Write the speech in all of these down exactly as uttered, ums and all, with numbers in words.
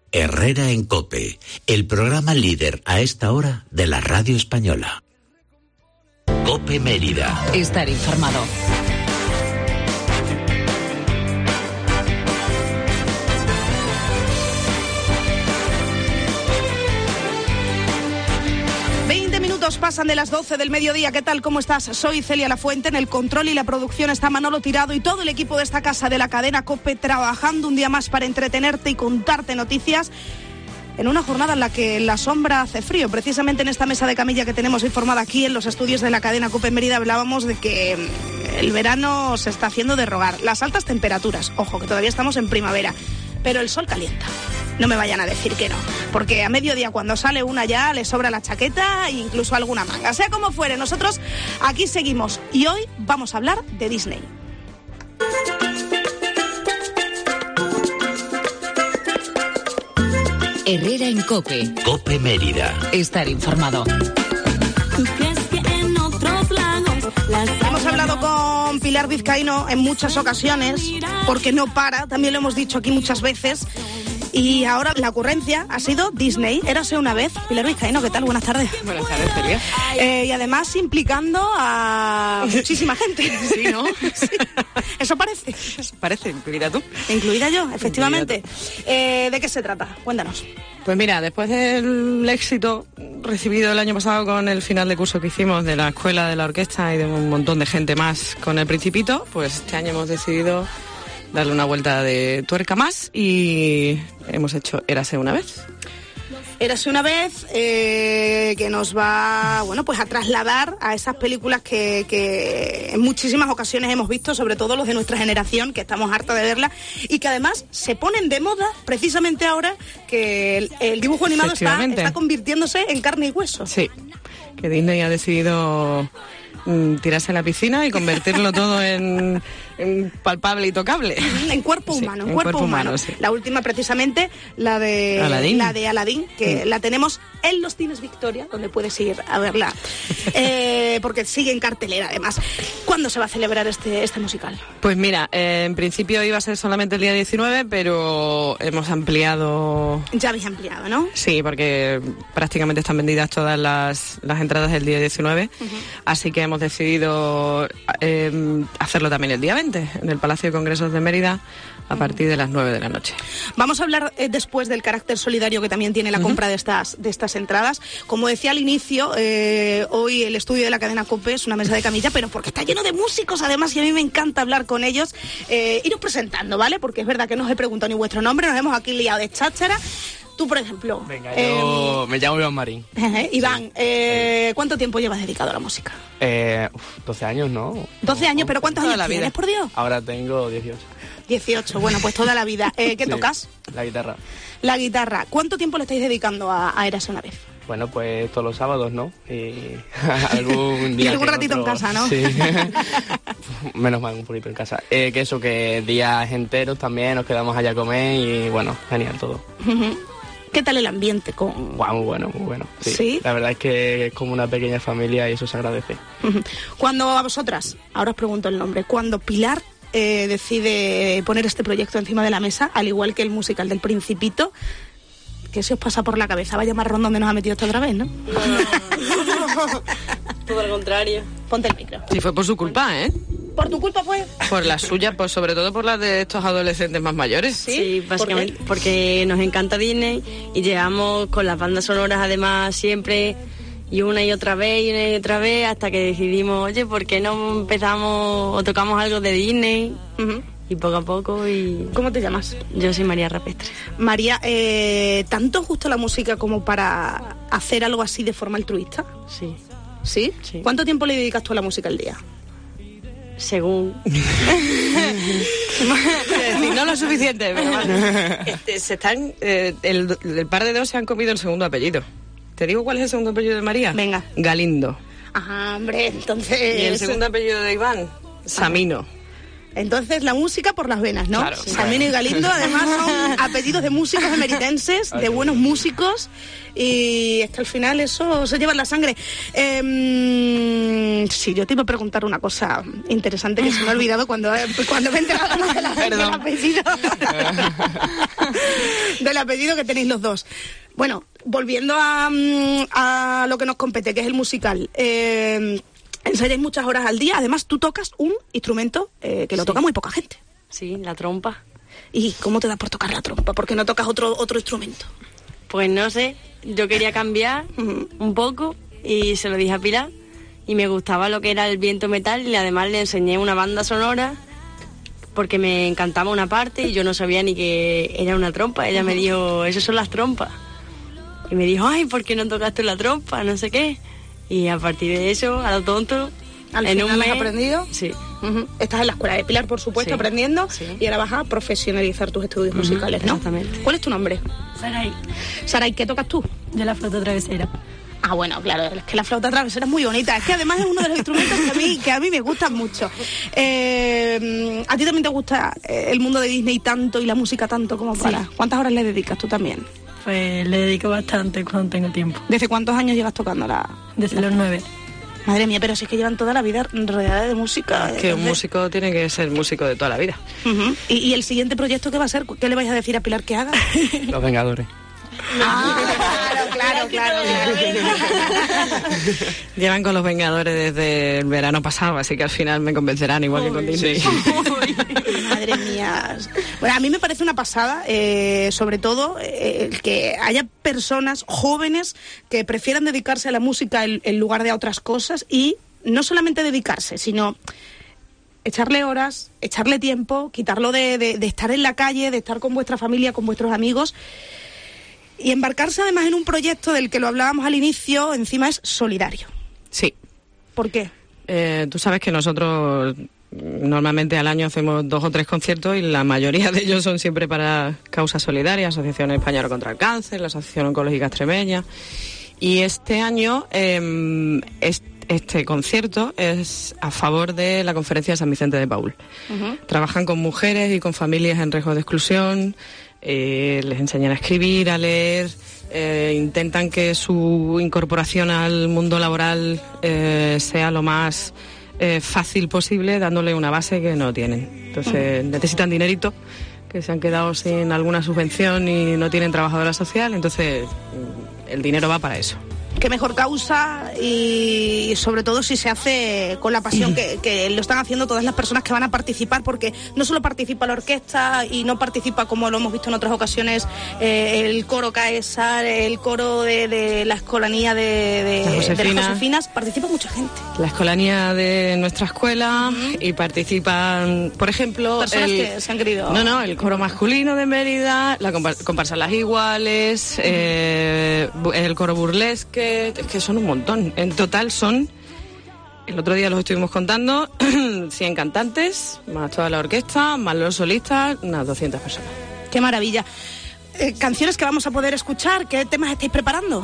Herrera en COPE, el programa líder a esta hora de la radio española. COPE Mérida. Estar informado. Pasan de las doce del mediodía. ¿Qué tal? ¿Cómo estás? Soy Celia Lafuente. En el control y la producción está Manolo Tirado y todo el equipo de esta casa de la cadena COPE trabajando un día más para entretenerte y contarte noticias en una jornada en la que la sombra hace frío. Precisamente en esta mesa de camilla que tenemos hoy formada aquí en los estudios de la cadena COPE Mérida hablábamos de que el verano se está haciendo de rogar. Las altas temperaturas, ojo, que todavía estamos en primavera, pero el sol calienta. No me vayan a decir que no, porque a mediodía cuando sale una ya le sobra la chaqueta e incluso alguna manga. Sea como fuere, nosotros aquí seguimos y hoy vamos a hablar de Disney. Herrera en COPE. COPE Mérida. Estar informado. Hemos hablado con Pilar Vizcaíno en muchas ocasiones, porque no para, también lo hemos dicho aquí muchas veces. Y ahora la ocurrencia ha sido Disney. Érase una vez. Pilar Vizcaíno, ¿qué tal? Buenas tardes. Buenas tardes, Celia. Eh, y además implicando a muchísima gente. Sí, ¿no? Sí. Eso parece. Eso parece, incluida tú. Incluida yo, efectivamente. Eh, ¿De qué se trata? Cuéntanos. Pues mira, después del éxito recibido el año pasado con el final de curso que hicimos de la escuela, de la orquesta y de un montón de gente más con El Principito, pues este año hemos decidido darle una vuelta de tuerca más y hemos hecho Érase una vez. Érase una vez eh, que nos va, bueno, pues a trasladar a esas películas que, que en muchísimas ocasiones hemos visto, sobre todo los de nuestra generación, que estamos hartos de verlas, y que además se ponen de moda precisamente ahora que el, el dibujo animado está, está convirtiéndose en carne y hueso. Sí, que Disney ha decidido mm, tirarse a la piscina y convertirlo todo en, en palpable y tocable. En cuerpo humano, sí, en cuerpo, cuerpo humano. humano sí. La última precisamente, la de Aladín, la de Aladín, que sí. La tenemos en los Cines Victoria, donde puedes ir a verla, eh, porque sigue en cartelera además. ¿Cuándo se va a celebrar este, este musical? Pues mira, eh, en principio iba a ser solamente el día diecinueve, pero hemos ampliado... Ya habéis ampliado, ¿no? Sí, porque prácticamente están vendidas todas las, las entradas del día diecinueve, uh-huh. Así que hemos decidido eh, hacerlo también el día veinte, en el Palacio de Congresos de Mérida, a partir de las nueve de la noche. Vamos a hablar eh, después del carácter solidario que también tiene la uh-huh. compra de estas, de estas entradas. Como decía al inicio, eh, hoy el estudio de la cadena COPE es una mesa de camilla, pero porque está lleno de músicos además y a mí me encanta hablar con ellos. Eh, iros presentando, ¿vale? Porque es verdad que no os he preguntado ni vuestro nombre, nos hemos aquí liado de cháchara. Tú, por ejemplo. Venga, yo eh, me llamo Iván Marín. Eh, Iván, eh, ¿cuánto tiempo llevas dedicado a la música? Eh, uf, doce años, ¿no? doce años, pero ¿cuántos años tienes, vida. por Dios? Ahora tengo dieciocho. dieciocho, bueno, pues toda la vida. Eh, ¿Qué sí, tocas? La guitarra. La guitarra. ¿Cuánto tiempo le estáis dedicando a, a Érase una vez? Bueno, pues todos los sábados, ¿no? Y algún día. Y algún ratito otro... en casa, ¿no? Sí. Menos mal, un poquito en casa. Eh, que eso, que días enteros también nos quedamos allá a comer y bueno, genial todo. Uh-huh. ¿Qué tal el ambiente? Con... Wow, muy bueno, muy bueno. Sí. ¿Sí? La verdad es que es como una pequeña familia y eso se agradece. Uh-huh. Cuando a vosotras, ahora os pregunto el nombre, cuando Pilar eh, decide poner este proyecto encima de la mesa, al igual que el musical del Principito, ¿qué se os pasa por la cabeza? Vaya marrón donde nos ha metido esta otra vez, ¿no? No. Todo lo contrario. Ponte el micro. Sí, fue por su culpa, ¿eh? ¿Por tu culpa fue? Por la suya, pues sobre todo por la de estos adolescentes más mayores. Sí, sí, básicamente ¿Por porque nos encanta Disney y llevamos con las bandas sonoras además siempre y una y otra vez y una y otra vez hasta que decidimos, oye, ¿por qué no empezamos o tocamos algo de Disney? Uh-huh. Y poco a poco y... ¿Cómo te llamas? Yo soy María Rapestre. María, eh, ¿tanto os gusta la música como para hacer algo así de forma altruista? Sí. ¿Sí? Sí. ¿Cuánto tiempo le dedicas tú a la música al día? Según. No lo suficiente, pero vale. este, se están, eh, el, el par de dos se han comido el segundo apellido. ¿Te digo cuál es el segundo apellido de María? Venga. Galindo. Ajá, hombre, entonces... ¿Y el segundo apellido de Iván? Samino. Entonces, la música por las venas, ¿no? Claro, sí. Salmino y Galindo, además, son apellidos de músicos emeritenses, de buenos músicos, y es que al final eso se lleva en la sangre. Eh, sí, yo te iba a preguntar una cosa interesante que se me ha olvidado cuando, cuando me he enterado de la, del apellido. del apellido que tenéis los dos. Bueno, volviendo a, a lo que nos compete, que es el musical. Eh, ensayáis muchas horas al día. Además, tú tocas un instrumento eh, que lo Sí. toca muy poca gente. Sí, la trompa. ¿Y cómo te da por tocar la trompa? ¿Por qué no tocas otro otro instrumento? Pues no sé, yo quería cambiar un poco y se lo dije a Pilar y me gustaba lo que era el viento metal y además le enseñé una banda sonora porque me encantaba una parte y yo no sabía ni que era una trompa. Ella me dijo, esas son las trompas. Y me dijo, ay, ¿por qué no tocaste la trompa? No sé qué. Y a partir de eso, a lo tonto, ¿Al en final un has mes... aprendido? Sí. Uh-huh. Estás en la escuela de Pilar, por supuesto, Sí. aprendiendo, Sí. y ahora vas a profesionalizar tus estudios Ujú, musicales, ¿no? exactamente. ¿Cuál es tu nombre? Saray, Saray, ¿qué tocas tú? de la flauta travesera. Ah, bueno, claro, es que la flauta travesera es muy bonita. Es que además es uno de los instrumentos que a mí, que a mí me gustan mucho. Eh, ¿A ti también te gusta eh, el mundo de Disney tanto y la música tanto como para? Sí. ¿Cuántas horas le dedicas tú también? Pues le dedico bastante cuando tengo tiempo. ¿Desde cuántos años llevas tocando la...? Desde los nueve. Madre mía, pero si es que llevan toda la vida rodeada de música. Que un entonces- músico tiene que ser músico de toda la vida. Ujú. ¿Y, y el siguiente proyecto qué va a ser? ¿Qué le vais a decir a Pilar que haga? Los Vengadores. Ah, claro, claro, claro, claro. Llevan con los Vengadores desde el verano pasado, así que al final me convencerán igual que con Disney. Madre mía. Bueno, a mí me parece una pasada, eh, sobre todo, eh, el que haya personas jóvenes que prefieran dedicarse a la música en, en lugar de a otras cosas, y no solamente dedicarse, sino echarle horas, echarle tiempo, quitarlo de, de, de estar en la calle, de estar con vuestra familia, con vuestros amigos, y embarcarse además en un proyecto del que lo hablábamos al inicio, encima es solidario. Sí. ¿Por qué? Eh, tú sabes que nosotros normalmente al año hacemos dos o tres conciertos y la mayoría de ellos son siempre para causas solidarias, Asociación Española contra el Cáncer, la Asociación Oncológica Extremeña. Y este año eh, es- este concierto es a favor de la Conferencia de San Vicente de Paúl. Uh-huh. Trabajan con mujeres y con familias en riesgo de exclusión, eh, les enseñan a escribir, a leer, eh, intentan que su incorporación al mundo laboral eh, sea lo más eh, fácil posible, dándole una base que no tienen. Entonces necesitan dinerito, que se han quedado sin alguna subvención y no tienen trabajadora social, entonces mm, el dinero va para eso. Qué mejor causa, y sobre todo si se hace con la pasión que, que lo están haciendo todas las personas que van a participar, porque no solo participa la orquesta y no participa, como lo hemos visto en otras ocasiones, eh, el coro Caesar, el coro de, de la escolanía de, de, Las Josefinas. de las Josefinas, participa mucha gente. La escolanía de nuestra escuela y participan, por ejemplo... Personas el- que se han querido... No, no, el coro masculino de Mérida, la compa- comparsa Las Iguales, eh, bu- el coro burlesque, es que son un montón. En total son, el otro día los estuvimos contando, cien cantantes, más toda la orquesta, más los solistas, unas doscientas personas. Qué maravilla. Eh, canciones que vamos a poder escuchar, ¿qué temas estáis preparando?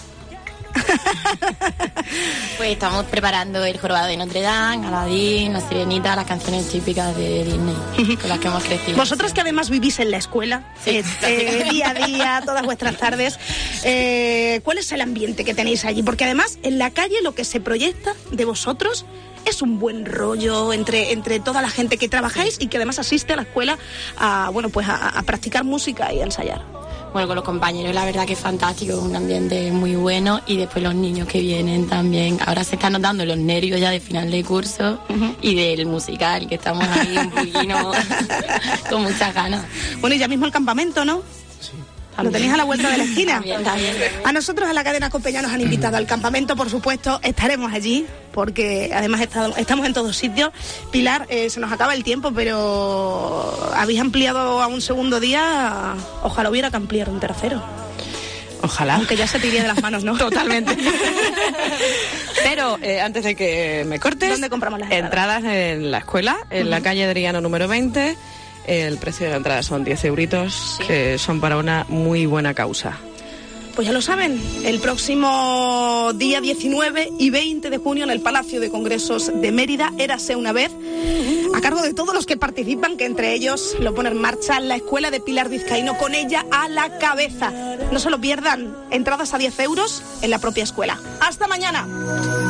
Pues estamos preparando el jorobado de Notre Dame, Aladín, La Sirenita, las canciones típicas de Disney, con las que hemos crecido. Vosotras que además vivís en la escuela, Sí. eh, eh, día a día, todas vuestras tardes, eh, ¿cuál es el ambiente que tenéis allí? Porque además en la calle lo que se proyecta de vosotros es un buen rollo entre, entre toda la gente que trabajáis y que además asiste a la escuela a, bueno, pues a, a practicar música y a ensayar. Bueno, con los compañeros la verdad que es fantástico, un ambiente muy bueno, y después los niños que vienen también. Ahora se están notando los nervios ya de final de curso y del musical, que estamos ahí un poquito con muchas ganas. Bueno, y ya mismo el campamento, ¿no? Lo tenéis a la vuelta de la esquina. También, también. A nosotros, a la cadena COPE, ya nos han invitado al campamento, por supuesto, estaremos allí, porque además está- estamos en todos sitios. Pilar, eh, se nos acaba el tiempo, pero habéis ampliado a un segundo día, ojalá hubiera que ampliar un tercero, Ojalá. aunque ya se te iría de las manos, ¿no? Totalmente. Pero eh, antes de que me cortes, ¿Dónde compramos las entradas? entradas en la escuela, en la calle Adriano número veinte. El precio de la entrada son diez euritos, que son para una muy buena causa. Pues ya lo saben, el próximo día diecinueve y veinte de junio en el Palacio de Congresos de Mérida, érase una vez, cargo de todos los que participan, que entre ellos lo pone en marcha la Escuela de Pilar Vizcaíno, con ella a la cabeza. No se lo pierdan, entradas a diez euros en la propia escuela. ¡Hasta mañana!